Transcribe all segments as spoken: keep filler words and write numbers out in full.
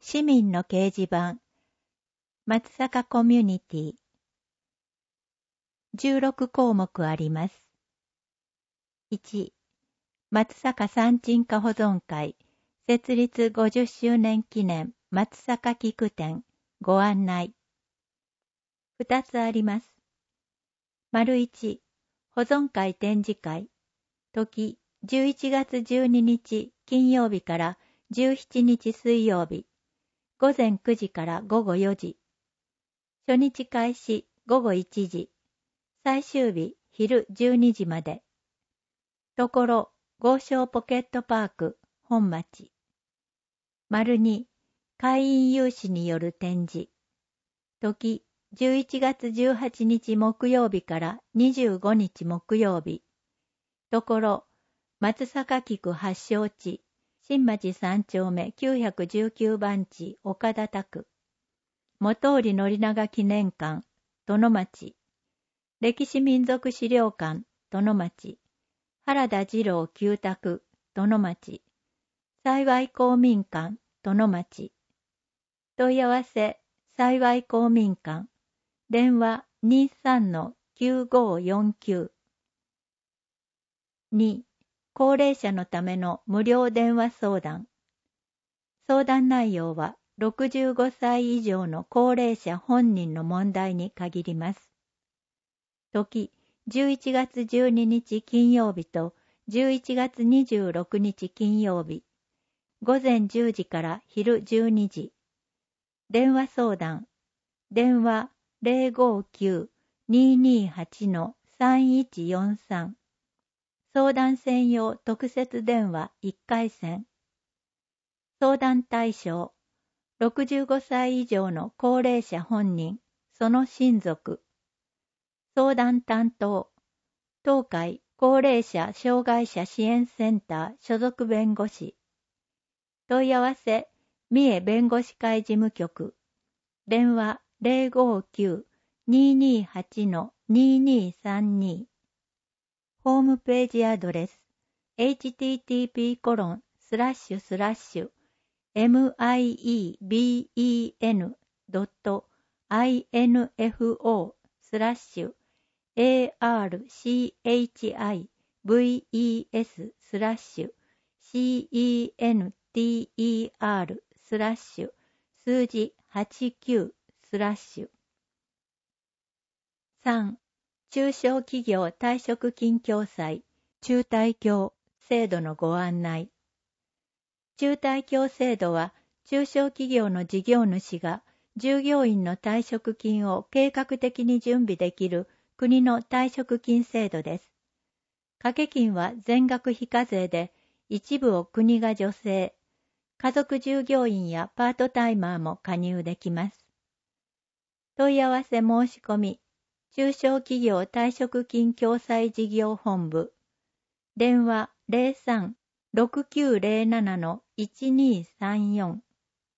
市民の掲示板、松阪コミュニティ。じゅうろく項目あります。いち、松阪産鎮火保存会、設立ごじゅっしゅうねん記念松阪菊展、ご案内。ふたつあります。丸いち、保存会展示会、時じゅういちがつじゅうににち金曜日からじゅうしちにち水曜日、ごぜんくじからごごよじ。初日開始ごごいちじ、最終日昼じゅうにじまで。ところ、豪商ポケットパーク、本町。丸に、会員有志による展示。時、じゅういちがつじゅうはちにち木曜日からにじゅうごにち木曜日。ところ、松阪菊発祥地、新町三丁目きゅうひゃくじゅうきゅうばん地岡田宅。元織宣長記念館、殿町。歴史民族資料館、殿町。原田二郎旧宅、殿町。幸公民館、殿町。問い合わせ、幸公民館。電話 にじゅうさんのきゅうごよんきゅう。に、高齢者のための無料電話相談。相談内容はろくじゅうごさい以上の高齢者本人の問題に限ります。時、じゅういちがつじゅうににち金曜日とじゅういちがつにじゅうろくにち金曜日。ごぜんじゅうじから昼じゅうにじ。電話相談。電話 ゼロごきゅう にーにーはち さんいちよんさん。相談専用特設電話いっかいせん。相談対象。ろくじゅうごさい以上の高齢者本人、その親族。相談担当。東海高齢者障害者支援センター所属弁護士。問い合わせ、三重弁護士会事務局。電話 ゼロごきゅう にーにーはち にーにーさんに。ホームページアドレス エイチティーティーピーコロンスラッシュスラッシュエムアイイービーイーエヌドットアイエヌエフオースラッシュエーアールシーエイチアイブイイーエススラッシュシーイーエヌティーイーアールスラッシュ数字はちきゅうスラッシュ。さん. 中小企業退職金共済中退協制度のご案内。中退協制度は中小企業の事業主が従業員の退職金を計画的に準備できる国の退職金制度です。掛け金は全額非課税で一部を国が助成。家族従業員やパートタイマーも加入できます。問い合わせ申し込み、中小企業退職金共済事業本部。電話 ゼロさん ろくきゅうゼロなな いちにーさんよん。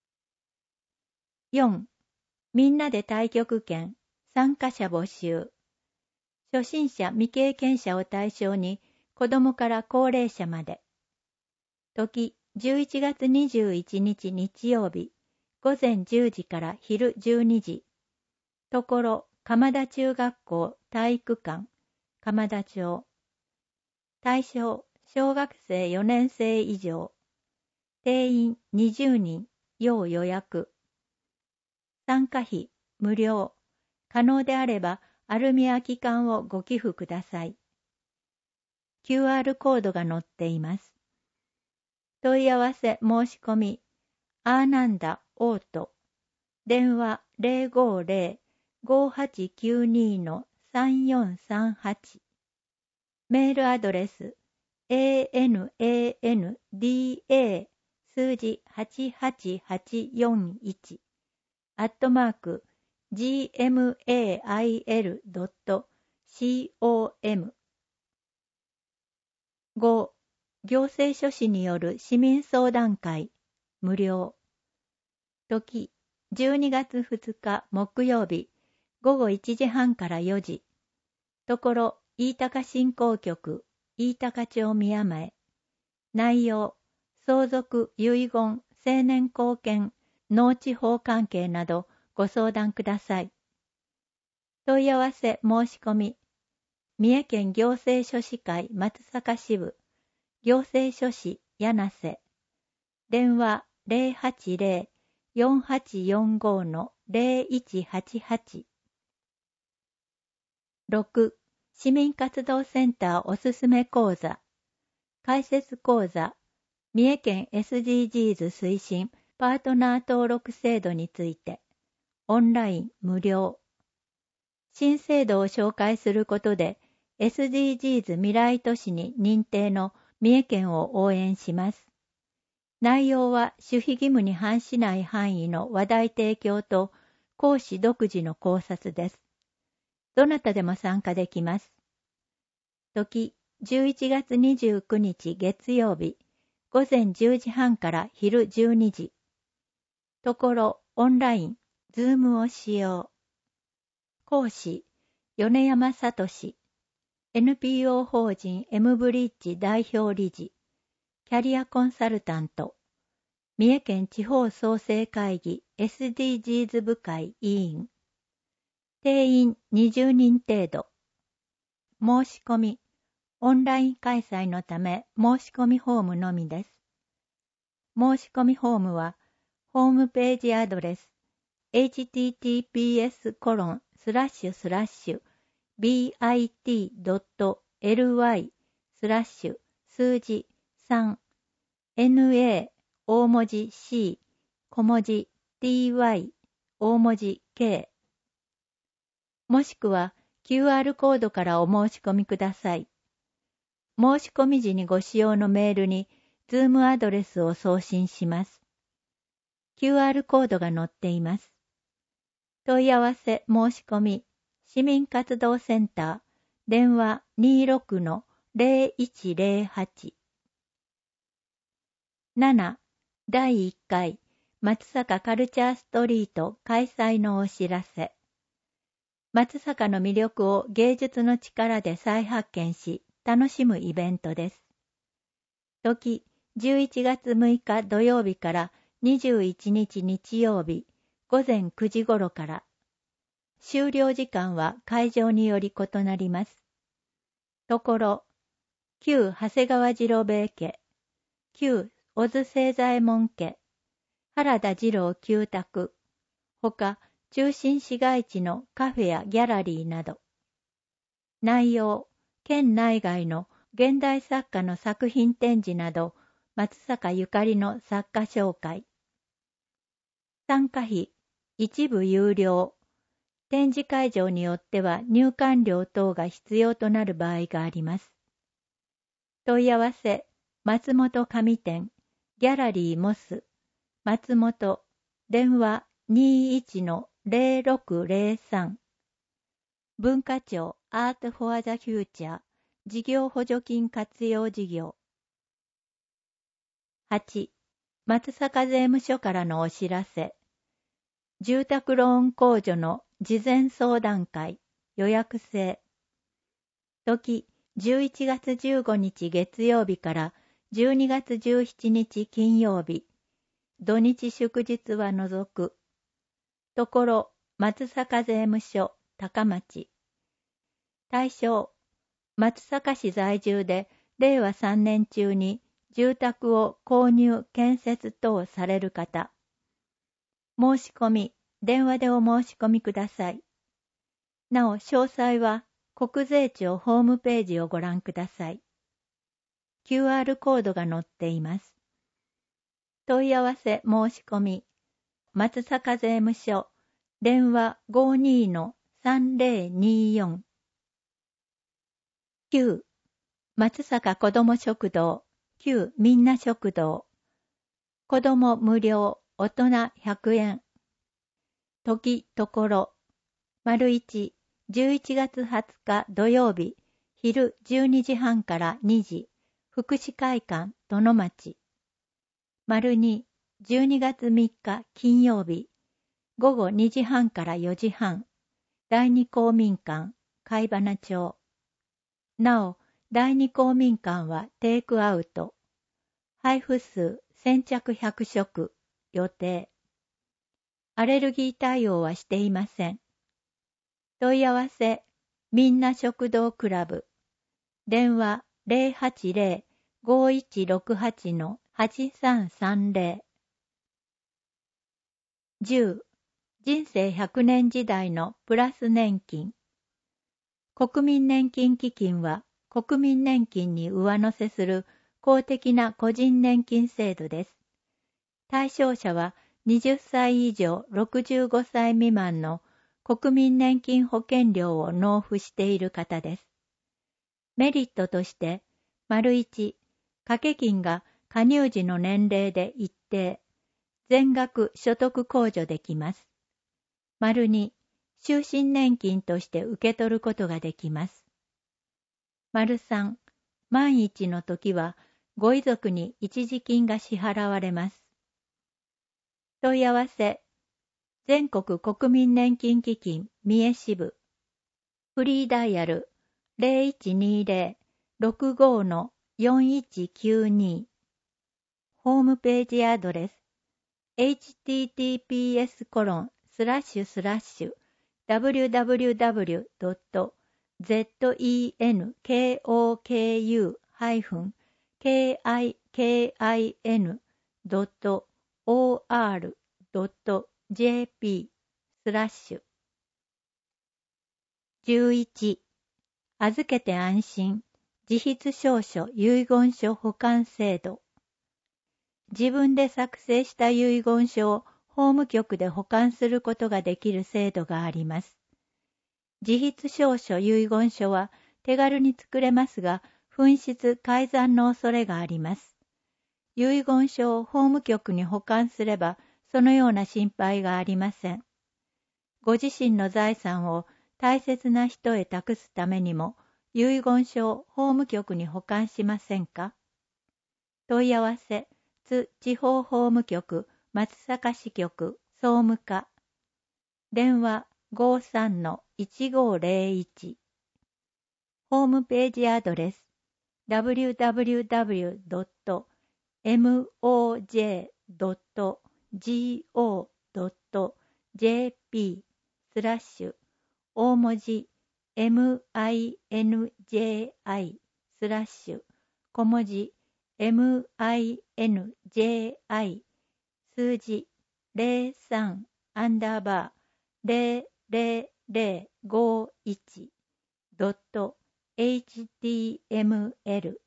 よん. みんなで太極拳参加者募集。初心者未経験者を対象に子どもから高齢者まで。時じゅういちがつにじゅういちにち日曜日、ごぜんじゅうじから昼じゅうにじ。ところ、鎌田中学校体育館、鎌田町。対象、小学生よねんせい以上。定員にじゅうにん、要予約。参加費、無料。可能であれば、アルミ空き缶をご寄付ください。キューアール コードが載っています。問い合わせ申し込み、アーナンダ・オート。電話 ゼロごゼロ ごはちきゅうに さんよんさんはち。メールアドレス エーエヌエーエヌディーエー 数字はちはちはちよんいちアットマーク ジーエムエーアイエルドットコム。 ご. 行政書士による市民相談会無料。時じゅうにがつふつか木曜日ごごいちじはんからよじ。ところ飯高振興局飯高町宮前。内容相続遺言青年後見農地法関係などご相談ください。問い合わせ申し込み、三重県行政書士会松阪支部、行政書士柳瀬、電話 ゼロはちゼロ よんはちよんご ゼロいちはちはち。ろく. 市民活動センターおすすめ講座、解説講座、三重県 エスディージーズ 推進パートナー登録制度について、オンライン無料。新制度を紹介することで、エスディージーズ 未来都市に認定の三重県を応援します。内容は守秘義務に反しない範囲の話題提供と講師独自の考察です。どなたでも参加できます。時、じゅういちがつにじゅうくにち月曜日、午前じゅうじはんから昼じゅうにじ。ところ、オンライン、ズームを使用。講師、米山聡、エヌピーオー 法人 M ブリッジ代表理事、キャリアコンサルタント、三重県地方創生会議 エスディージーズ 部会委員。定員にじゅうにん程度。申し込み、オンライン開催のため申し込みフォームのみです。申し込みフォームは、ホームページアドレス、エイチティーティーピーエスコロンスラッシュスラッシュビーアイティードットエルワイスラッシュ数字さんエヌエー 大文字 C 小文字 ティーワイ 大文字 K もしくは キューアール コードからお申し込みください。申し込み時にご使用のメールに Zoom アドレスを送信します。キューアール コードが載っています。問い合わせ申し込み、市民活動センター、電話 にじゅうろく の ゼロいちゼロはち。なな. だいいっかい松阪カルチャーストリート開催のお知らせ。松阪の魅力を芸術の力で再発見し、楽しむイベントです。時、じゅういちがつむいか土曜日からにじゅういちにち日曜日、午前くじ頃から。終了時間は会場により異なります。ところ、旧長谷川次郎兵衛家、旧小津清左衛門家、原田二郎旧宅、ほか中心市街地のカフェやギャラリーなど。内容、県内外の現代作家の作品展示など、松阪ゆかりの作家紹介。参加費、一部有料。展示会場によっては入館料等が必要となる場合があります。問い合わせ、松本上店、ギャラリーモス、松本、電話 にじゅういちのゼロろくゼロさん。文化庁アートフォアザフューチャー事業補助金活用事業。はち. 松阪税務署からのお知らせ。住宅ローン控除の事前相談会予約制。時、じゅういちがつじゅうごにち月曜日からじゅうにがつじゅうしちにち金曜日。土日祝日は除く。ところ、松阪税務署高町。対象、松阪市在住でれいわさんねん中に住宅を購入・建設等される方。申し込み、電話でお申し込みください。なお、詳細は国税庁ホームページをご覧ください。キューアール コードが載っています。問い合わせ申し込み、松阪税務署、電話 ごじゅうにのさんぜろによん。きゅう. 松阪子ども食堂、旧みんな食堂。子ども無料、大人ひゃくえん。時、ところ。丸いち、じゅういちがつはつか土曜日、昼じゅうにじはんからにじ、福祉会館、殿町。丸に、じゅうにがつみっか金曜日、午後にじはんからよじはん、第二公民館、貝花町。なお、第二公民館はテイクアウト。配布数先着ひゃくしょく予定。 アレルギー対応はしていません。問い合わせ、みんな食堂クラブ。電話 ゼロはちゼロ ごいちろくはち はちさんさんゼロ。じゅう. 人生ひゃくねん時代のプラス年金。国民年金基金は国民年金に上乗せする公的な個人年金制度です。対象者ははたち以上ろくじゅうごさい未満の国民年金保険料を納付している方です。メリットとして、丸いち、掛け金が加入時の年齢で一定、全額所得控除できます。丸に、終身年金として受け取ることができます。丸さん、万一の時はご遺族に一時金が支払われます。問い合わせ、全国国民年金基金三重支部。フリーダイヤル ゼロいちにゼロ ろくご よんいちきゅうに。ホームページアドレス エイチティーティーピーエスコロンスラッシュスラッシュダブリューダブリューダブリュードットゼットイーエヌケーオーケーユーハイフンケーアイケーアイエヌドットオーアールドットジェーピースラッシュ。じゅういち. 預けて安心自筆証書遺言書保管制度。自分で作成した遺言書を法務局で保管することができる制度があります。自筆証書遺言書は手軽に作れますが、紛失改ざんの恐れがあります。遺言書を法務局に保管すれば、そのような心配がありません。ご自身の財産を大切な人へ託すためにも、遺言書を法務局に保管しませんか？問い合わせ、津地方法務局、松阪支局、総務課。電話 ごじゅうさんのいちごゼロいち。ホームページアドレス ダブリューダブリューダブリュードットエムオージェードットジーオードットジェーピー スラッシュ大文字 エムアイエヌジェーアイ スラッシュ小文字 エムアイエヌジェーアイ 数字ゼロさんアンダーバーゼロゼロゼロごいちドット エイチティーエムエル。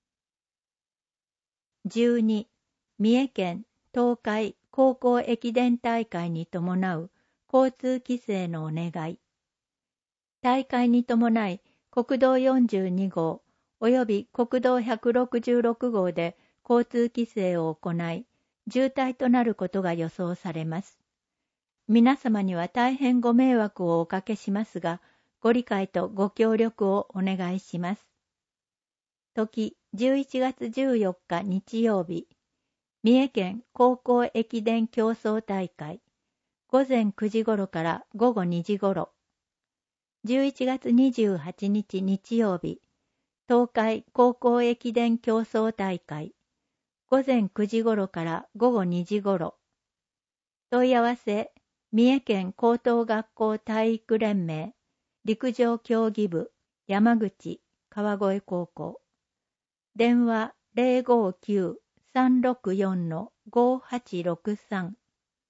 じゅうに. 三重県東海高校駅伝大会に伴う交通規制のお願い。大会に伴い国道よんじゅうに号および国道ひゃくろくじゅうろく号で交通規制を行い、渋滞となることが予想されます。皆様には大変ご迷惑をおかけしますが、ご理解とご協力をお願いします。時じゅういちがつじゅうよっか日曜日、三重県高校駅伝競争大会、ごぜんくじ頃からごごにじ頃。じゅういちがつにじゅうはちにち日曜日、東海高校駅伝競争大会、ごぜんくじ頃からごごにじ頃。問い合わせ、三重県高等学校体育連盟、陸上競技部、山口、川越高校。電話 ゼロごきゅう さんろくよん ごはちろくさん。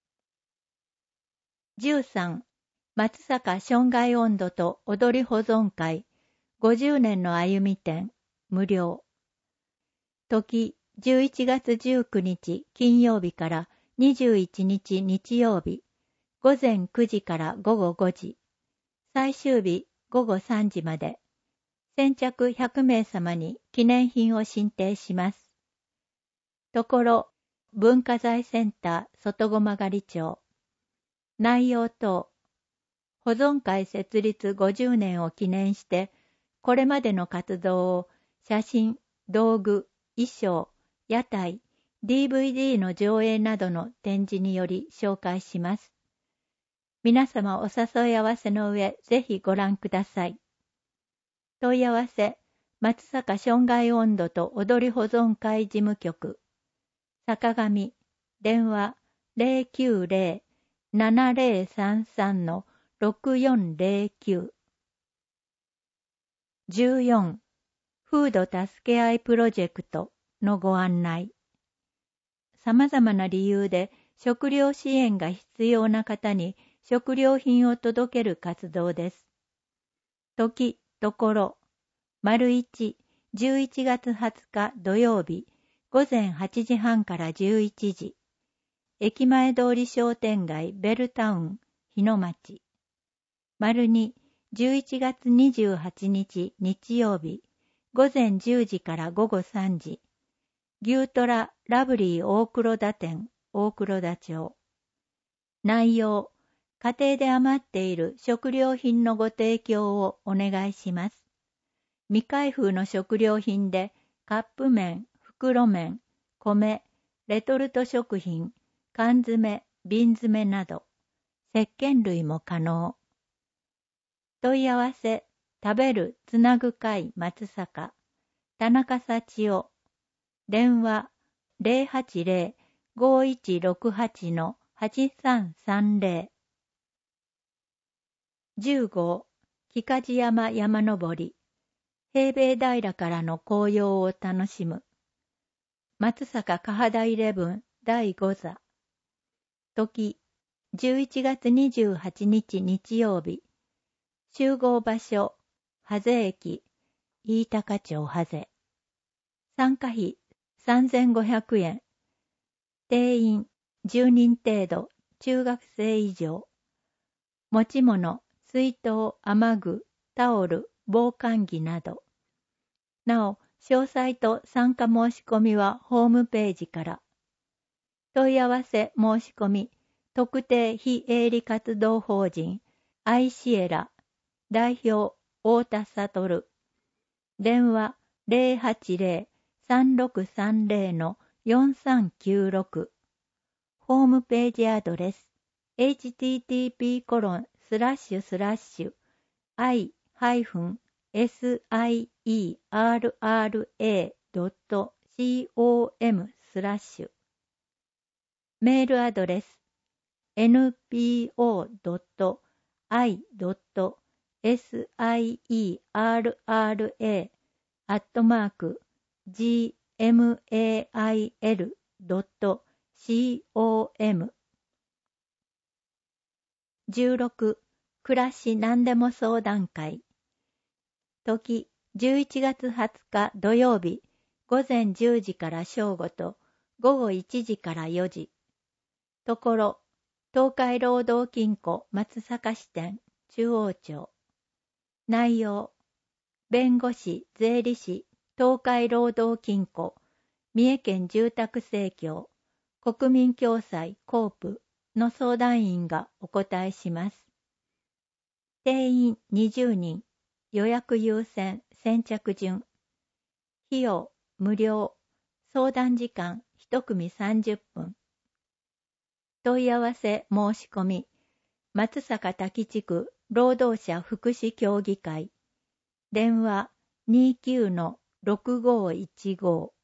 じゅうさん. 松阪生涯音頭と踊り保存会ごじゅうねんの歩み展無料。時じゅういちがつじゅうくにち金曜日からにじゅういちにち日曜日、ごぜんくじからごごごじ、最終日ごごさんじまで。先着ひゃくめい様に記念品を進呈します。ところ文化財センター外駒狩町。内容等、保存会設立ごじゅうねんを記念して、これまでの活動を写真、道具、衣装、屋台、ディーブイディー の上映などの展示により紹介します。皆様お誘い合わせの上、ぜひご覧ください。問い合わせ、松阪生涯音頭と踊り保存会事務局、坂上、電話 ゼロきゅうゼロななゼロさんさんのろくよんゼロきゅう。じゅうよん. フード助け合いプロジェクトのご案内。様々な理由で食料支援が必要な方に食料品を届ける活動です。時、ところ、丸一、じゅういちがつはつか土曜日、午前はちじはんからじゅういちじ。駅前通り商店街ベルタウン、日野町。丸二、じゅういちがつにじゅうはちにち日曜日、午前じゅうじから午後さんじ。牛トララブリー大黒田店、大黒田町。内容、家庭で余っている食料品のご提供をお願いします。未開封の食料品でカップ麺、袋麺、米、レトルト食品、缶詰、瓶詰など、石鹸類も可能。問い合わせ、食べるつなぐ会松阪、田中幸男、電話 ゼロはちゼロ ごいちろくはち はちさんさんゼロ。じゅうご. 木梶山山登り、平米平からの紅葉を楽しむ。松阪かはだイレブンだいご座。時、じゅういちがつにじゅうはちにち日曜日。集合場所、ハゼ駅、飯高町ハゼ。参加費さんぜんごひゃくえん。定員じゅうにん程度、中学生以上。持ち物、水筒、雨具、タオル、防寒着など。なお、詳細と参加申し込みはホームページから。問い合わせ申し込み、特定非営利活動法人、アイシエラ、代表、太田悟。電話ゼロはちゼロ さんろくさんゼロ のよんさんきゅうろく。ホームページアドレス エイチティーティーピーコロンスラッシュスラッシュアイハイフンエスアイイーアールアールエードットコム スラッシュ。メールアドレス エヌピーオードットアイドットエスアイイーアールアールエー アットマーク ジーエムエーアイエルドットコム。じゅうろく. 暮らし何でも相談会。時、じゅういちがつはつか土曜日、午前じゅうじから正午と午後いちじからよじ。ところ、東海労働金庫松阪支店中央町。内容、弁護士、税理士、東海労働金庫、三重県住宅生協、国民共済コープの相談員がお答えします。定員にじゅうにん、予約優先、先着順。費用、無料。相談時間、一組さんじゅっぷん。問い合わせ申し込み、松阪滝地区労働者福祉協議会。電話 にじゅうきゅうのろくごいちご。